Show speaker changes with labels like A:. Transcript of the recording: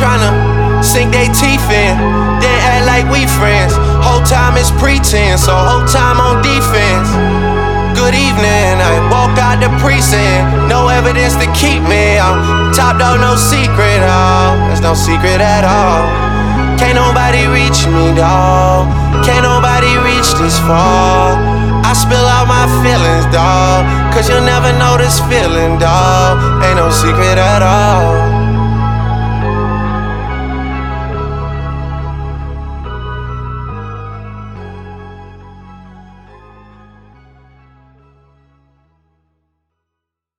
A: tryna sink they teeth in, then act like we friends. Whole time is pretense, so whole time on defense. Good evening, I walk out the precinct, no evidence to keep me. I'm top dog, no secret, oh, there's no secret at all. Can't nobody reach me, dawg. Can't nobody reach this far. I spill out my feelings, dawg, cause you'll never know this feeling, dawg. Ain't no secret at all.